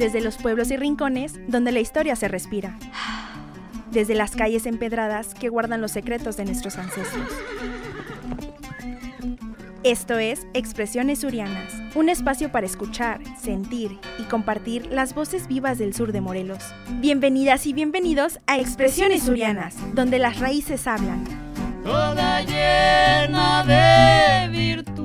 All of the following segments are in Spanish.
desde los pueblos y rincones donde la historia se respira, desde las calles empedradas que guardan los secretos de nuestros ancestros. Esto es Expresiones Surianas, un espacio para escuchar, sentir y compartir las voces vivas del sur de Morelos. Bienvenidas y bienvenidos a Expresiones Surianas, donde las raíces hablan. Toda llena de virtud.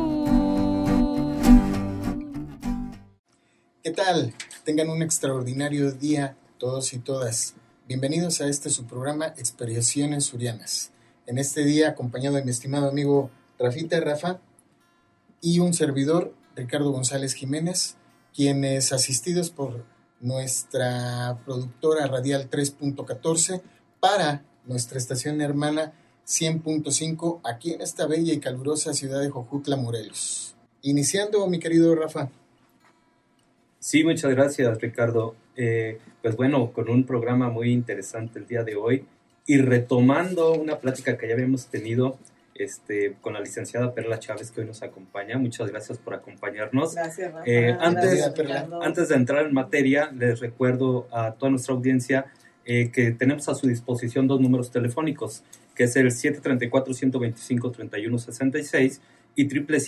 ¿Qué tal? Tengan un extraordinario día todos y todas. Bienvenidos a su programa Expresiones Surianas. En este día acompañado de mi estimado amigo Rafa y un servidor, Ricardo González Jiménez, quienes asistidos por nuestra productora radial 3.14 para nuestra estación hermana 100.5 aquí en esta bella y calurosa ciudad de Jojutla, Morelos. Iniciando, mi querido Rafa. Sí, muchas gracias, Ricardo. Pues bueno, con un programa muy interesante el día de hoy y retomando una plática que ya habíamos tenido con la licenciada Perla Chávez, que hoy nos acompaña. Muchas gracias por acompañarnos. Gracias, Rafa. Antes de entrar en materia, les recuerdo a toda nuestra audiencia que tenemos a su disposición dos números telefónicos, que es el 734-125-3166 y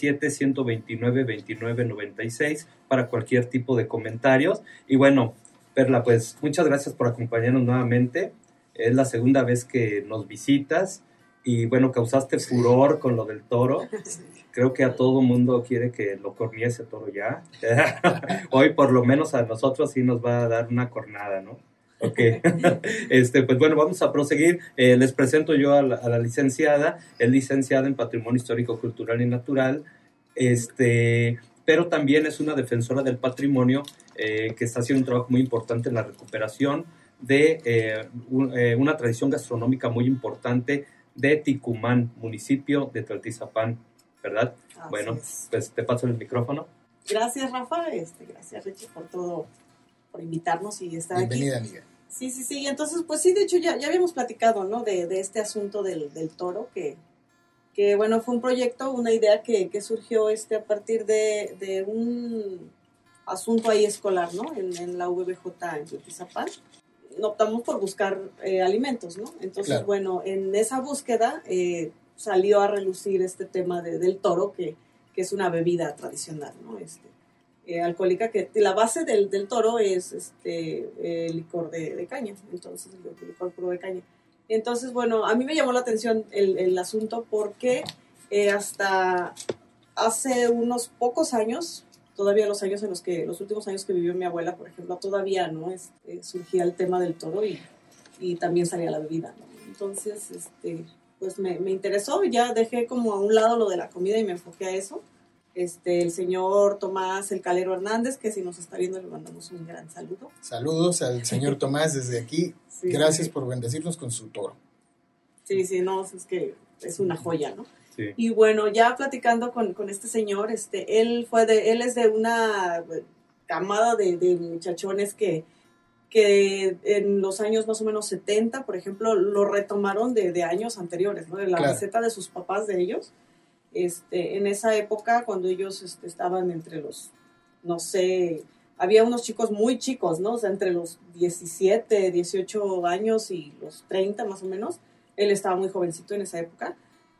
777-129-2996 para cualquier tipo de comentarios. Y bueno, Perla, pues muchas gracias por acompañarnos nuevamente. Es la segunda vez que nos visitas y bueno, causaste furor con lo del toro. Creo que a todo mundo quiere que lo cornee ese toro ya. Hoy por lo menos a nosotros sí nos va a dar una cornada, ¿no? Ok, pues bueno, vamos a proseguir. Les presento yo a la licenciada, es licenciada en Patrimonio Histórico, Cultural y Natural, pero también es una defensora del patrimonio que está haciendo un trabajo muy importante en la recuperación de una tradición gastronómica muy importante de Ticumán, municipio de Tlaltizapán, ¿verdad? Así bueno, es. Pues te paso el micrófono. Gracias, Rafa. Gracias, Richie, por todo, por invitarnos y estar Bienvenida, aquí. amiga. Sí. Entonces, pues sí, de hecho ya habíamos platicado, ¿no? De este asunto del toro, que bueno, fue un proyecto, una idea que surgió a partir de un asunto ahí escolar, ¿no? En la VBJ en Tlaltizapán. Optamos por buscar alimentos, ¿no? Entonces, Claro. Bueno, en esa búsqueda salió a relucir este tema del toro, que es una bebida tradicional, ¿no? Alcohólica, que la base del toro es licor de caña, entonces el licor puro de caña. Entonces, bueno, a mí me llamó la atención el asunto porque hasta hace unos pocos años, todavía los últimos años que vivió mi abuela, por ejemplo, todavía no surgía el tema del toro y también salía la bebida, ¿no? Entonces, pues me interesó, ya dejé como a un lado lo de la comida y me enfoqué a eso. El señor Tomás El Calero Hernández, que si nos está viendo le mandamos un gran saludo. Saludos al señor Tomás desde aquí. Sí, Gracias sí. por bendecirnos con su toro. Sí, no, es que es una joya, ¿no? Sí. Y bueno, ya platicando con este señor, él es de una camada de muchachones que en los años más o menos 70, por ejemplo, lo retomaron de años anteriores, ¿no? De la Claro. receta de sus papás de ellos. En esa época, cuando ellos estaban entre los, no sé, había unos chicos muy chicos, ¿no? O sea, entre los 17, 18 años y los 30 más o menos. Él estaba muy jovencito en esa época.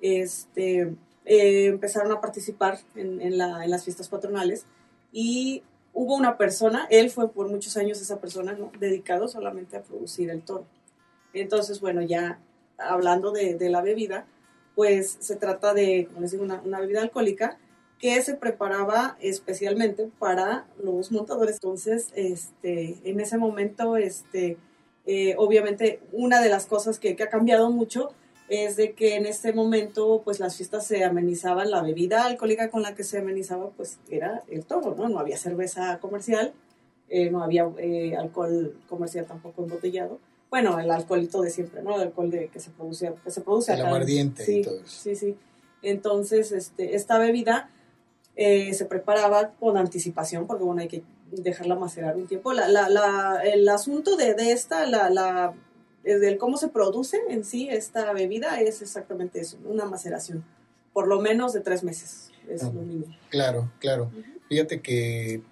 Empezaron a participar en las fiestas patronales y hubo una persona, él fue por muchos años esa persona, ¿no? Dedicado solamente a producir el toro. Entonces, bueno, ya hablando de la bebida, pues se trata de, como les digo, una bebida alcohólica que se preparaba especialmente para los montadores. Entonces, en ese momento, obviamente, una de las cosas que ha cambiado mucho es de que en este momento, pues las fiestas se amenizaban, la bebida alcohólica con la que se amenizaba, pues era el toro, ¿no? No había cerveza comercial, no había alcohol comercial tampoco embotellado. Bueno, el alcoholito de siempre, ¿no? El alcohol que se produce El acá. aguardiente Sí, y todo eso. Sí. Entonces, esta bebida se preparaba con anticipación, porque bueno, hay que dejarla macerar un tiempo. El asunto de esta, del cómo se produce en sí esta bebida es exactamente eso, una maceración, por lo menos de 3 meses, es lo mínimo. Claro. Uh-huh. Fíjate que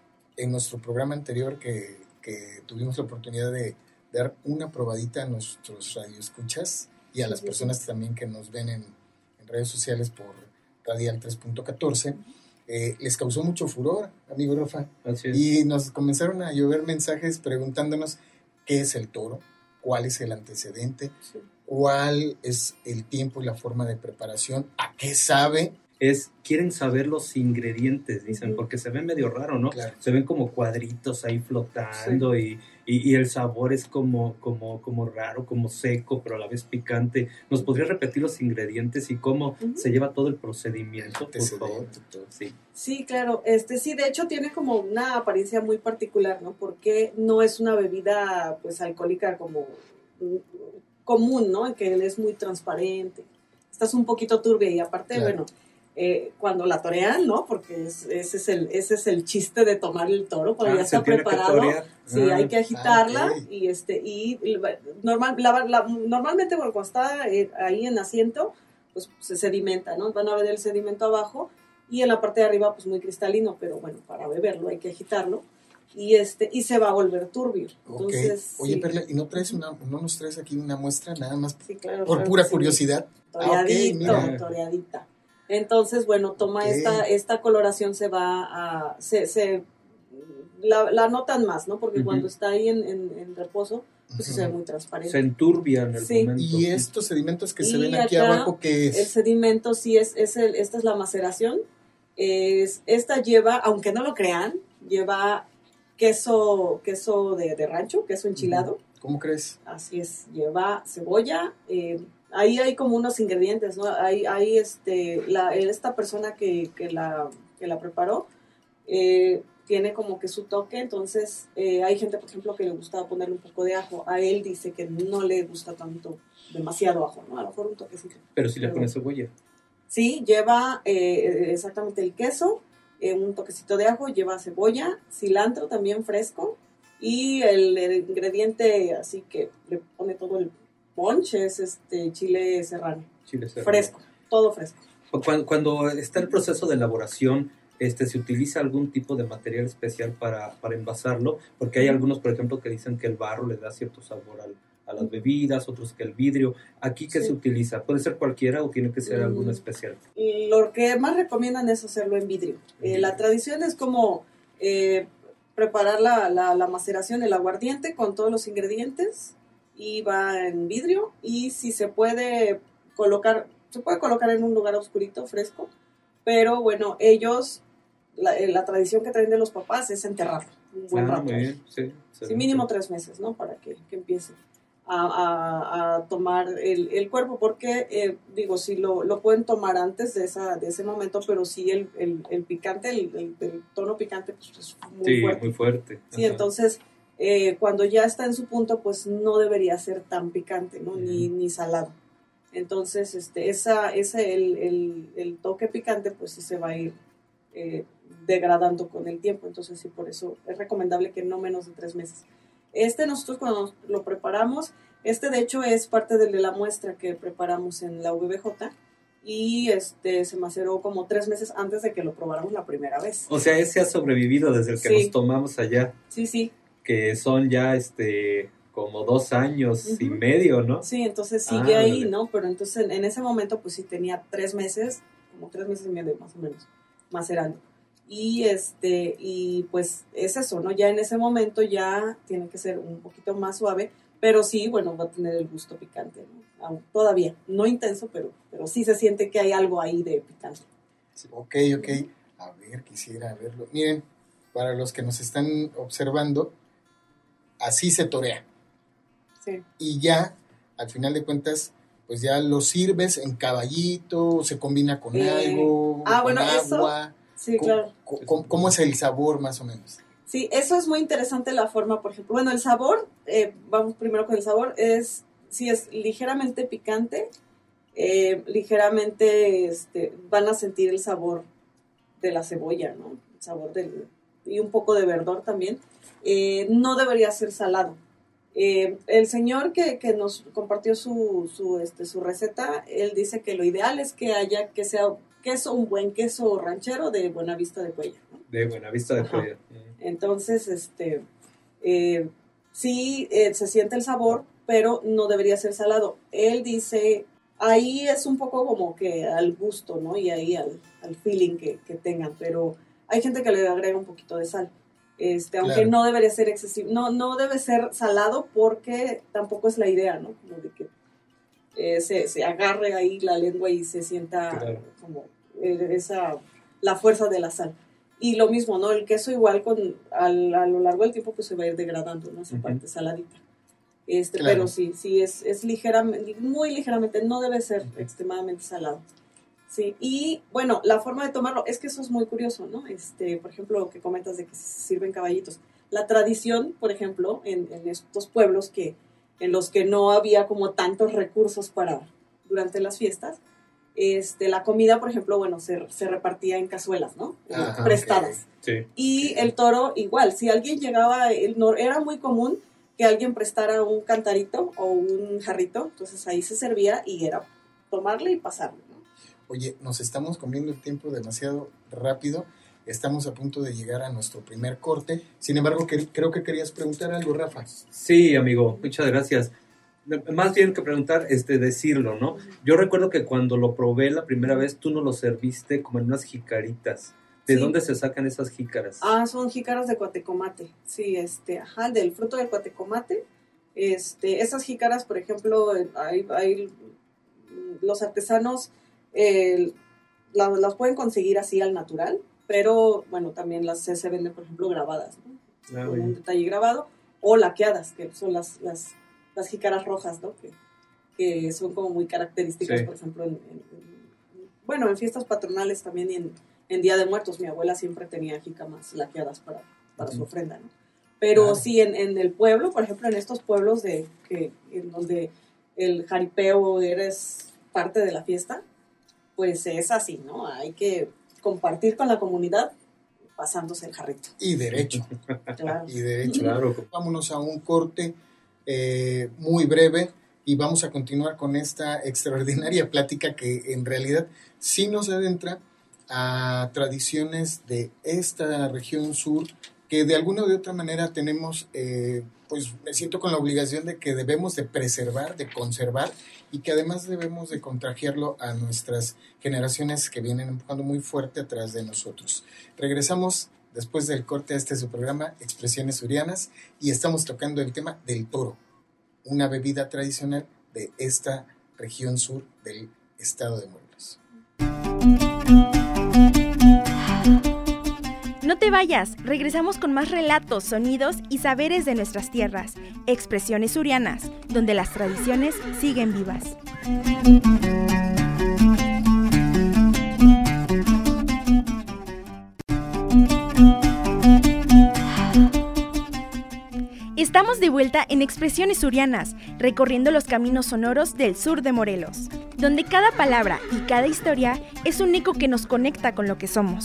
en nuestro programa anterior que tuvimos la oportunidad de dar una probadita a nuestros radioescuchas y a las personas también que nos ven en redes sociales por Radial 3.14, les causó mucho furor, amigo Rafa. Así es. Y nos comenzaron a llover mensajes preguntándonos qué es el toro, cuál es el antecedente, Sí. cuál es el tiempo y la forma de preparación, a qué sabe. Quieren saber los ingredientes, dicen, Ujú. porque se ven medio raro, ¿no? Claro. Se ven como cuadritos ahí flotando y el sabor es como raro, como seco, pero a la vez picante. ¿Nos podría repetir los ingredientes y cómo Ujú. se lleva todo el procedimiento, por favor? Antecedente, todo. Sí. Sí, claro. Sí, de hecho tiene como una apariencia muy particular, ¿no? Porque no es una bebida, pues, alcohólica como común, ¿no? Que es muy transparente. Esta es un poquito turbia y aparte, Claro. bueno, cuando la torean, ¿no? Porque ese es el chiste de tomar el toro, cuando ya Se está tiene que preparado. torear. Sí, hay que agitarla ok. y normalmente bueno, cuando está ahí en asiento, pues se sedimenta, ¿no? Van a ver el sedimento abajo y en la parte de arriba pues muy cristalino, pero bueno, para beberlo hay que agitarlo y se va a volver turbio. Ok. Entonces, Oye, sí, Perla, ¿y no nos traes aquí una muestra nada más sí, claro, por claro pura que sí. curiosidad? Toreadito, mira. toreadita. Entonces, bueno, toma Ok. esta coloración la notan más, ¿no? Porque Ujú. cuando está ahí en reposo, pues sí se ve muy transparente. Se enturbia en el Sí. momento. Y estos sedimentos que se Y ven aquí acá, abajo, ¿qué El es? sedimento sí esta es la maceración. Esta lleva, aunque no lo crean, lleva queso de rancho, queso enchilado. ¿Cómo crees? Así es, lleva cebolla. Ahí hay como unos ingredientes, ¿no? Hay esta persona que la preparó tiene como que su toque, entonces hay gente, por ejemplo, que le gusta ponerle un poco de ajo. A él dice que no le gusta tanto, demasiado ajo, ¿no? A lo mejor un toquecito. Pero si le pones cebolla. Sí, lleva exactamente el queso, un toquecito de ajo, lleva cebolla, cilantro también fresco y el ingrediente así que le pone todo el punch es chile serrano, Chile serrano. fresco, todo fresco. Cuando está el proceso de elaboración, se utiliza algún tipo de material especial para envasarlo, porque hay algunos, por ejemplo, que dicen que el barro le da cierto sabor a las bebidas, otros que el vidrio. ¿Aquí qué Sí. se utiliza? ¿Puede ser cualquiera o tiene que ser alguno especial? Lo que más recomiendan es hacerlo en vidrio. La tradición es como preparar la maceración, el aguardiente con todos los ingredientes y va en vidrio y si se puede colocar en un lugar oscurito, fresco, pero bueno, ellos, la tradición que traen de los papás es enterrarlo un buen rato. Muy bien, sí. Sí, excelente. mínimo 3 meses, ¿no? Para que empiece a tomar el cuerpo, porque, digo, sí lo pueden tomar antes de ese momento, pero sí el picante, el tono picante, pues es muy fuerte. Muy fuerte. Sí, Ajá. entonces, cuando ya está en su punto, pues no debería ser tan picante, ¿no? Ni salado. Entonces, el toque picante, pues sí se va a ir degradando con el tiempo. Entonces, sí, por eso es recomendable que no menos de 3 meses. Nosotros cuando lo preparamos, de hecho es parte de la muestra que preparamos en la VBJ y se maceró como 3 meses antes de que lo probáramos la primera vez. O sea, ese ha sobrevivido desde el que Sí. nos tomamos allá, Sí, que son ya como 2 años y Ujú. medio, ¿no? sí, entonces sigue Ah, ahí, vale. ¿no? Pero entonces en ese momento pues sí tenía 3 meses, como 3 meses y medio más o menos, macerando. Y pues es eso, ¿no? Ya en ese momento ya tiene que ser un poquito más suave, pero sí, bueno, va a tener el gusto picante, ¿no? Aún todavía, no intenso, pero sí se siente que hay algo ahí de picante. Ok. A ver, quisiera verlo. Miren, para los que nos están observando, así se torea. Sí. Y ya, al final de cuentas, pues ya lo sirves en caballito, se combina con algo, con bueno, eso- agua. Sí, claro. ¿Cómo es el sabor más o menos? Sí, eso es muy interesante la forma, por ejemplo. Bueno, el sabor, vamos primero con el sabor, es ligeramente picante, ligeramente van a sentir el sabor de la cebolla, ¿no? El sabor y un poco de verdor también. No debería ser salado. El señor que nos compartió su receta, él dice que lo ideal es que sea un buen queso ranchero de Buenavista de Cuellar, ¿no? De Buenavista de Ajá. Coya. Entonces, sí, se siente el sabor, pero no debería ser salado. Él dice, ahí es un poco como que al gusto, ¿no? Y ahí al feeling que tengan, pero hay gente que le agrega un poquito de sal. Aunque Claro. no debería ser excesivo, no debe ser salado porque tampoco es la idea, ¿no? Como de que se agarre ahí la lengua y se sienta Claro. como la fuerza de la sal. Y lo mismo, ¿no? El queso igual a lo largo del tiempo pues se va a ir degradando, ¿no? Esa Ujú. parte saladita. Claro. Pero sí es ligeramente, muy ligeramente, no debe ser extremadamente salado. Sí, y bueno, la forma de tomarlo, es que eso es muy curioso, ¿no? Por ejemplo, lo que comentas de que se sirven caballitos. La tradición, por ejemplo, en estos pueblos en los que no había como tantos recursos durante las fiestas, la comida, por ejemplo, bueno, se repartía en cazuelas, ¿no? Ajá, Prestadas. Sí. Y el toro igual, si alguien llegaba, era muy común que alguien prestara un cantarito o un jarrito, entonces ahí se servía y era tomarle y pasarle, ¿no? Oye, nos estamos comiendo el tiempo demasiado rápido. Estamos a punto de llegar a nuestro primer corte. Sin embargo, creo que querías preguntar algo, Rafa. Sí, amigo, muchas gracias. Más bien que preguntar, decirlo, ¿no? Yo recuerdo que cuando lo probé la primera vez, tú nos lo serviste como en unas jicaritas. ¿De Sí. dónde se sacan esas jícaras? Son jícaras de cuatecomate, sí, del fruto del cuatecomate. Esas jícaras, por ejemplo, hay los artesanos las pueden conseguir así al natural, pero bueno, también se venden, por ejemplo, grabadas, ¿no? Ah, Con bien. un detalle grabado, o laqueadas, que son las jícaras rojas, ¿no? Que son como muy características, Sí. por ejemplo, en fiestas patronales también y en Día de Muertos. Mi abuela siempre tenía jícamas laqueadas para su ofrenda, ¿no? Pero Claro. sí, en el pueblo, por ejemplo, en estos pueblos en donde el jaripeo eres parte de la fiesta, pues es así, ¿no? Hay que compartir con la comunidad pasándose el jarrito. Y derecho, Claro. y derecho. Claro. Vámonos a un corte muy breve y vamos a continuar con esta extraordinaria plática que en realidad sí nos adentra a tradiciones de esta región sur que de alguna u otra manera tenemos, pues me siento con la obligación de que debemos de preservar, de conservar y que además debemos de contagiarlo a nuestras generaciones que vienen empujando muy fuerte atrás de nosotros. Regresamos después del corte a su programa Expresiones Surianas y estamos tocando el tema del toro, una bebida tradicional de esta región sur del estado de Morelos. No te vayas, regresamos con más relatos, sonidos y saberes de nuestras tierras, expresiones surianas, donde las tradiciones siguen vivas. Estamos de vuelta en Expresiones Surianas, recorriendo los caminos sonoros del sur de Morelos, donde cada palabra y cada historia es un eco que nos conecta con lo que somos.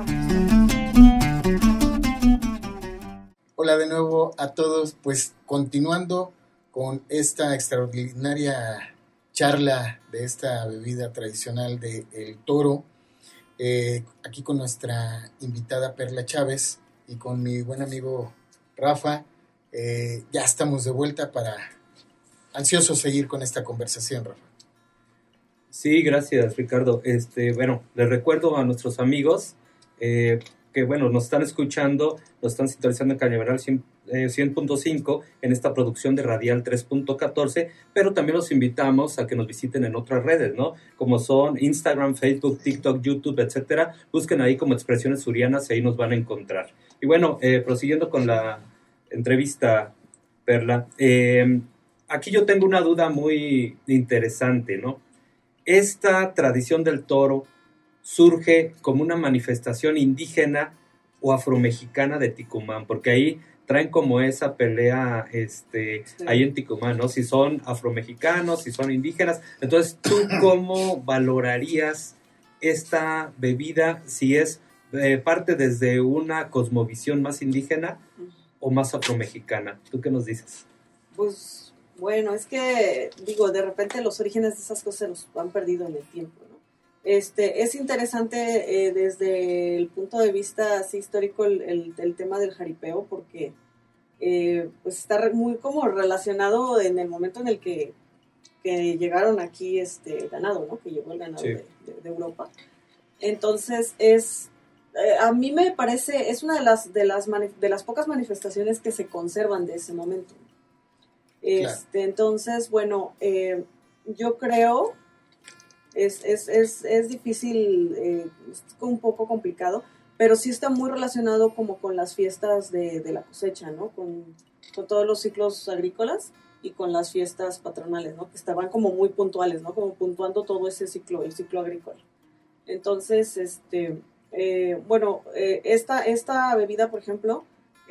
Hola de nuevo a todos, pues continuando con esta extraordinaria charla de esta bebida tradicional del toro, aquí con nuestra invitada Perla Chávez y con mi buen amigo Rafa. Ya estamos de vuelta para ansiosos seguir con esta conversación, Rafa. Sí, gracias, Ricardo. Bueno, les recuerdo a nuestros amigos que, bueno, nos están escuchando, nos están sintonizando en Cañaveral 100.5 en esta producción de Radial 3.14, pero también los invitamos a que nos visiten en otras redes, ¿no? Como son Instagram, Facebook, TikTok, YouTube, etcétera. Busquen ahí como Expresiones Surianas y ahí nos van a encontrar. Y bueno, prosiguiendo con la entrevista, Perla, aquí yo tengo una duda muy interesante, ¿no? Esta tradición del toro surge como una manifestación indígena o afromexicana de Ticumán, porque ahí traen como esa pelea ahí en Ticumán, ¿no? Si son afromexicanos, si son indígenas. Entonces, ¿tú cómo valorarías esta bebida si es parte desde una cosmovisión más indígena o más afromexicana? ¿Tú qué nos dices? Pues bueno, es que digo, de repente los orígenes de esas cosas se los han perdido en el tiempo, ¿no? Es interesante desde el punto de vista así histórico el tema del jaripeo, porque pues está muy como relacionado en el momento en el que llegaron aquí ganado, ¿no? Que llegó el ganado Sí. de Europa. Entonces a mí me parece, es una de las pocas manifestaciones que se conservan de ese momento. Claro. Entonces, bueno, yo creo, es difícil, es un poco complicado, pero sí está muy relacionado como con las fiestas de la cosecha, ¿no? Con todos los ciclos agrícolas y con las fiestas patronales, ¿no? Que estaban como muy puntuales, ¿no? Como puntuando todo ese ciclo, el ciclo agrícola. Entonces, bueno, esta bebida, por ejemplo,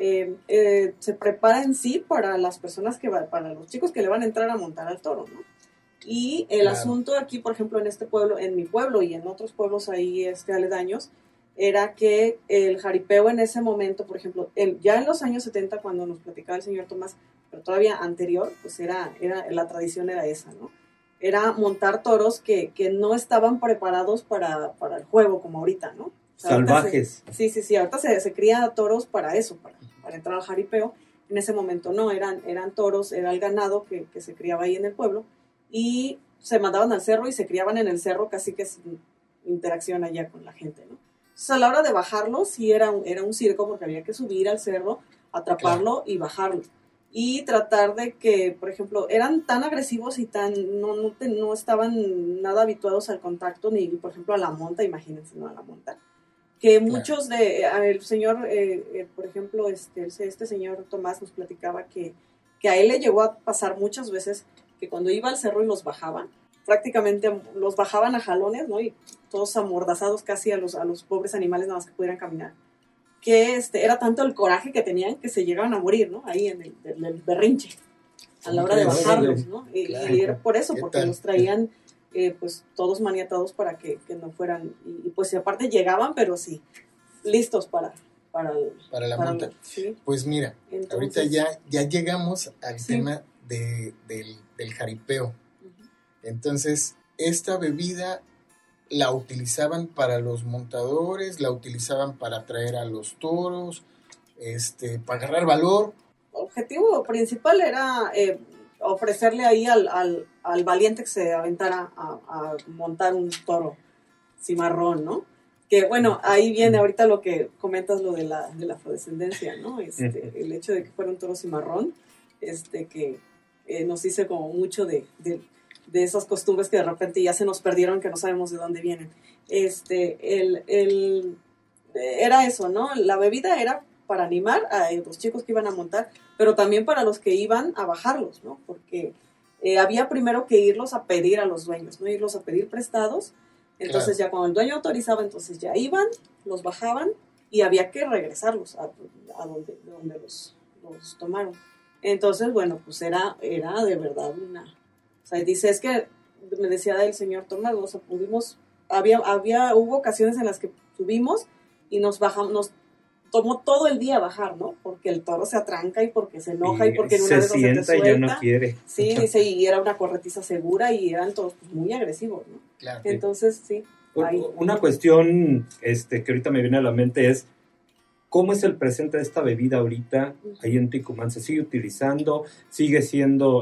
se prepara en sí para las personas para los chicos que le van a entrar a montar al toro, ¿no? Y el Claro. asunto aquí, por ejemplo, en este pueblo, en mi pueblo y en otros pueblos ahí aledaños, era que el jaripeo en ese momento, por ejemplo, ya en los años 70, cuando nos platicaba el señor Tomás, pero todavía anterior, pues la tradición era esa, ¿no? Era montar toros que no estaban preparados para el juego, como ahorita, ¿no? O sea, Salvajes. Sí, ahorita se cría toros para eso, para entrar al jaripeo. En ese momento no, eran toros, era el ganado que se criaba ahí en el pueblo, y se mandaban al cerro y se criaban en el cerro casi que sin interacción allá con la gente, ¿no? Entonces, a la hora de bajarlo, sí era un circo, porque había que subir al cerro, atraparlo y bajarlo. Y tratar de que, por ejemplo, eran tan agresivos y no estaban nada habituados al contacto, ni, por ejemplo, a la monta, imagínense, ¿no? A la monta. Que muchos el señor, por ejemplo, este señor Tomás nos platicaba que a él le llegó a pasar muchas veces que cuando iba al cerro y los bajaban, prácticamente los bajaban a jalones, ¿no? Y todos amordazados casi a los pobres animales nada más que pudieran caminar. Que era tanto el coraje que tenían que se llegaban a morir, ¿no? Ahí en el berrinche, a la hora de bajarlos, ¿no? Claro. Y era por eso, ¿Qué porque tal? los traían pues todos maniatados para que no fueran, y pues aparte llegaban, pero sí, listos para la monta. Sí. Pues mira, Entonces, ahorita ya llegamos al Sí. tema del jaripeo. Entonces, esta bebida la utilizaban para los montadores, la utilizaban para atraer a los toros, para agarrar valor. objetivo principal era ofrecerle ahí al valiente que se aventara a montar un toro cimarrón, ¿no? Que bueno, ahí viene ahorita lo que comentas, lo de la afrodescendencia, ¿no? El hecho de que fuera un toro cimarrón, que nos dice como mucho de esas costumbres que de repente ya se nos perdieron, que no sabemos de dónde vienen. Era eso, ¿no? La bebida era para animar a los chicos que iban a montar, pero también para los que iban a bajarlos, ¿no? Porque había primero que irlos a pedir a los dueños, ¿no? Irlos a pedir prestados. Entonces Claro. ya cuando el dueño autorizaba, entonces ya iban, los bajaban y había que regresarlos a donde los tomaron. Entonces, bueno, pues era de verdad una... O sea, dice, es que me decía el señor Tomás, o sea, hubo ocasiones en las que subimos y nos tomó todo el día bajar, ¿no? Porque el toro se atranca y porque se enoja y porque en una se vez se te sienta y ya no suelta. quiere. Sí, dice, y era una corretiza segura y eran todos pues, muy agresivos, ¿no? Claro. Entonces, sí. Ahí. Una cuestión que ahorita me viene a la mente es ¿cómo es el presente de esta bebida ahorita ahí en Ticumán? ¿Se sigue utilizando? ¿Sigue siendo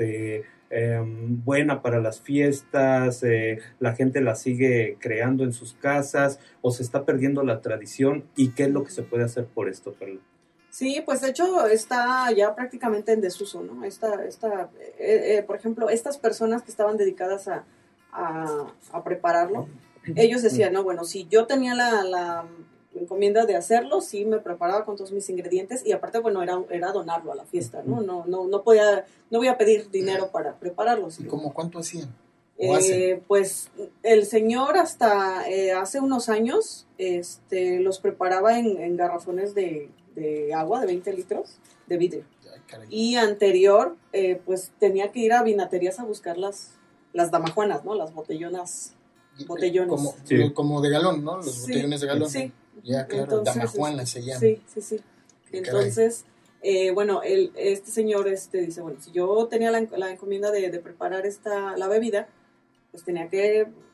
buena para las fiestas? ¿La gente la sigue creando en sus casas? ¿O se está perdiendo la tradición? ¿Y qué es lo que se puede hacer por esto, Perla? Sí, pues de hecho está ya prácticamente en desuso, ¿no? Por ejemplo, estas personas que estaban dedicadas a prepararlo, ellos decían, no, bueno, si yo tenía la encomienda de hacerlo, sí me preparaba con todos mis ingredientes y aparte, bueno, era donarlo a la fiesta, ¿no? No voy a pedir dinero para prepararlo. ¿Y como cuánto hacían? ¿O hacen? Pues el señor hasta hace unos años los preparaba en garrafones de agua de 20 litros de vidrio. Ay, caray. Y anterior, pues tenía que ir a vinaterías a buscar las damajuanas, ¿no? Las botellones. Como de galón, ¿no? Los Sí, botellones de galón. Sí. Ya, claro, Entonces, damajuana se llama. Sí. Qué Entonces, bueno, este señor dice, bueno, si yo tenía la encomienda de preparar la bebida, pues tenía que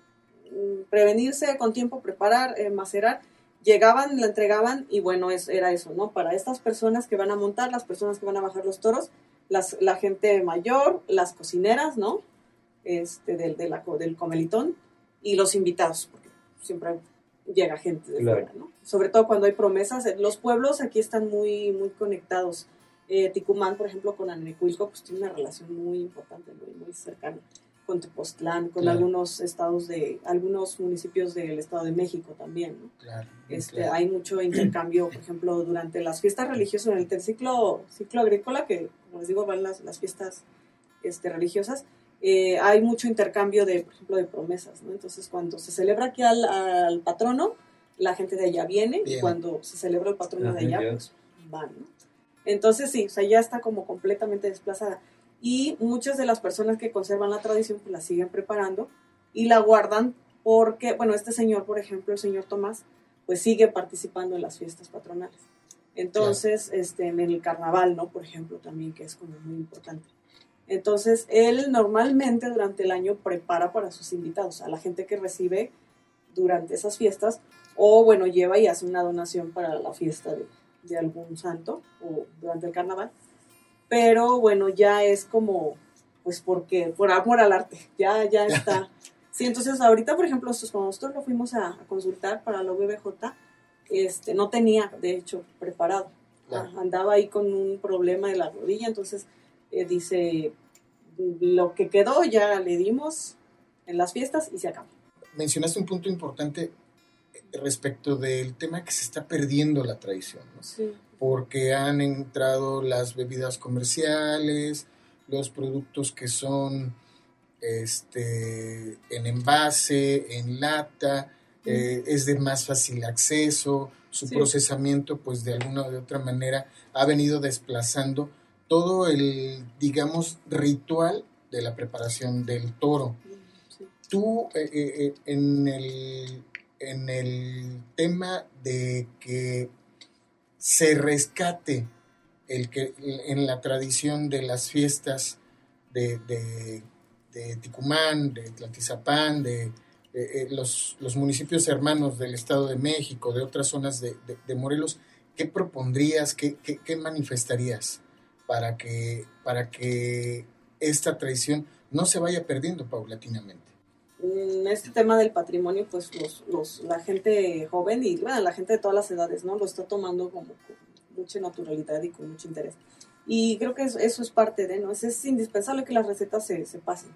prevenirse con tiempo, preparar, macerar. Llegaban, la entregaban y bueno, era eso, ¿no? Para estas personas que van a montar, las personas que van a bajar los toros, la gente mayor, las cocineras, ¿no? Del comelitón y los invitados, porque siempre llega gente de fuera, ¿no? Sobre todo cuando hay promesas. Los pueblos aquí están muy, muy conectados. Ticumán, por ejemplo, con Anenecuilco, pues tiene una relación muy importante, muy cercana. Con Tepoztlán, con algunos algunos municipios del Estado de México también, ¿no? Claro. Hay mucho intercambio, por ejemplo, durante las fiestas religiosas, en el ciclo agrícola, que como les digo, van las fiestas religiosas, hay mucho intercambio por ejemplo, de promesas, ¿no? Entonces, cuando se celebra aquí al patrono, la gente de allá viene, y cuando se celebra el patrono de allá, pues van, ¿no? Entonces, sí, o sea, ya está como completamente desplazada. Y muchas de las personas que conservan la tradición pues la siguen preparando y la guardan porque, bueno, este señor, por ejemplo, el señor Tomás, pues sigue participando en las fiestas patronales. Entonces, en el carnaval, ¿no? Por ejemplo, también, que es como muy importante. Entonces, él normalmente durante el año prepara para sus invitados, a la gente que recibe durante esas fiestas, o bueno, lleva y hace una donación para la fiesta de algún santo o durante el carnaval. Pero bueno, ya es como, pues porque, por amor al arte, ya está. Sí, entonces ahorita, por ejemplo, cuando nosotros lo fuimos a consultar para la UBJ, no tenía, de hecho, preparado. Claro. Andaba ahí con un problema de la rodilla, entonces dice, lo que quedó ya le dimos en las fiestas y se acabó. Mencionaste un punto importante respecto del tema que se está perdiendo la tradición, ¿no? Sí. Porque han entrado las bebidas comerciales, los productos que son en envase, en lata, es de más fácil acceso, su procesamiento pues de alguna o de otra manera ha venido desplazando todo el, digamos, ritual de la preparación del toro. Sí. Tú en el tema de que se rescate en la tradición de las fiestas de Ticumán, de Tlaltizapán, de los municipios hermanos del Estado de México, de otras zonas de Morelos, ¿qué propondrías, qué manifestarías para que esta tradición no se vaya perdiendo paulatinamente? En este tema del patrimonio, pues la gente joven y bueno, la gente de todas las edades, ¿no? Lo está tomando como con mucha naturalidad y con mucho interés. Y creo que eso es parte de, ¿no? Es indispensable que las recetas se pasen.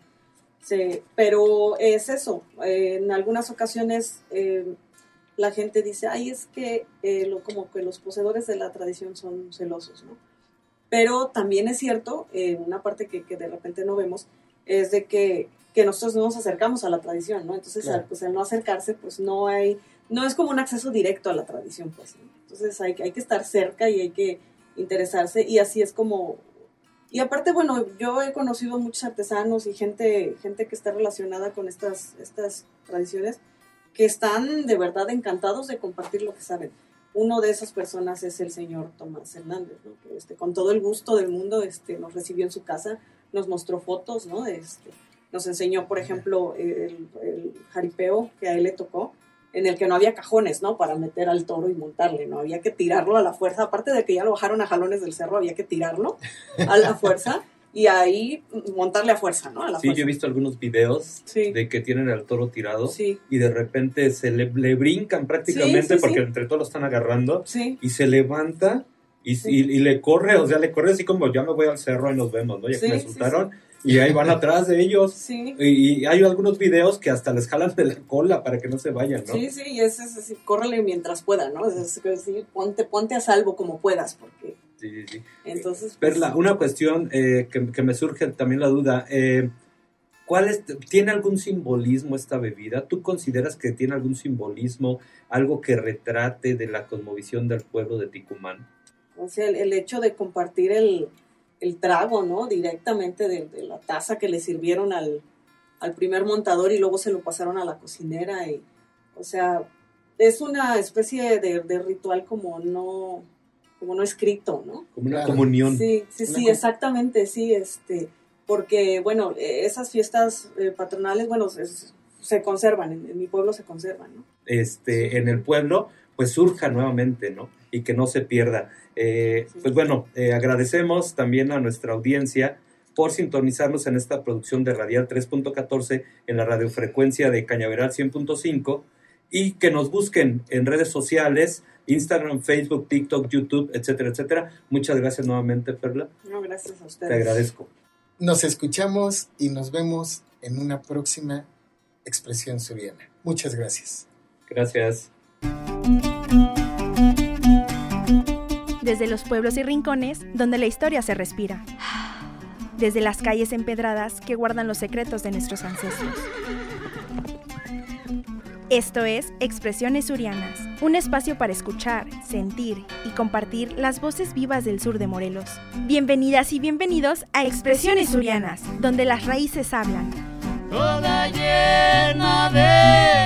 Pero es eso. En algunas ocasiones la gente dice, ay, es que como que los poseedores de la tradición son celosos, ¿no? Pero también es cierto, una parte que de repente no vemos, es de que nosotros no nos acercamos a la tradición, ¿no? Entonces, claro, pues al no acercarse, pues no es como un acceso directo a la tradición, pues, ¿no? Entonces hay que estar cerca y hay que interesarse, y así es como... Y aparte, bueno, yo he conocido muchos artesanos y gente que está relacionada con estas tradiciones, que están de verdad encantados de compartir lo que saben. Uno de esas personas es el señor Tomás Hernández, ¿no? Que con todo el gusto del mundo nos recibió en su casa, nos mostró fotos, ¿no? Nos enseñó, por ejemplo, el jaripeo que a él le tocó, en el que no había cajones, ¿no? Para meter al toro y montarle, ¿no? Había que tirarlo a la fuerza, aparte de que ya lo bajaron a jalones del cerro, había que tirarlo a la fuerza y ahí montarle a fuerza, ¿no? A la fuerza. Yo he visto algunos videos de que tienen al toro tirado y de repente se le brincan prácticamente porque entre todos lo están agarrando y se levanta y le corre, o sea, le corre así como ya me voy al cerro y nos vemos, ¿no? Ya que me asustaron. Y ahí van atrás de ellos. Sí. Y hay algunos videos que hasta les jalan de la cola para que no se vayan, ¿no? Sí, y es así, córrele mientras pueda, ¿no? Es decir, ponte a salvo como puedas, porque... Sí. Entonces... Perla, una cuestión que me surge también la duda. ¿Tiene algún simbolismo esta bebida? ¿Tú consideras que tiene algún simbolismo, algo que retrate de la cosmovisión del pueblo de Ticumán? O sea, el hecho de compartir el trago, ¿no? Directamente de la taza que le sirvieron al primer montador y luego se lo pasaron a la cocinera. O sea, es una especie de ritual como no escrito, ¿no? Como una comunión. Sí, exactamente, sí, porque, bueno, esas fiestas patronales, bueno, se conservan, en mi pueblo se conservan, ¿no? En el pueblo, pues surja nuevamente, ¿no? Y que no se pierda. Pues bueno, agradecemos también a nuestra audiencia por sintonizarnos en esta producción de Radial 3.14 en la radiofrecuencia de Cañaveral 100.5 y que nos busquen en redes sociales, Instagram, Facebook, TikTok, YouTube, etcétera, etcétera. Muchas gracias nuevamente, Perla. No, gracias a ustedes. Te agradezco. Nos escuchamos y nos vemos en una próxima Expresión Suriana. Muchas gracias. Gracias. Desde los pueblos y rincones donde la historia se respira. Desde las calles empedradas que guardan los secretos de nuestros ancestros. Esto es Expresiones Surianas, un espacio para escuchar, sentir y compartir las voces vivas del sur de Morelos. Bienvenidas y bienvenidos a Expresiones Surianas, donde las raíces hablan. Toda llena de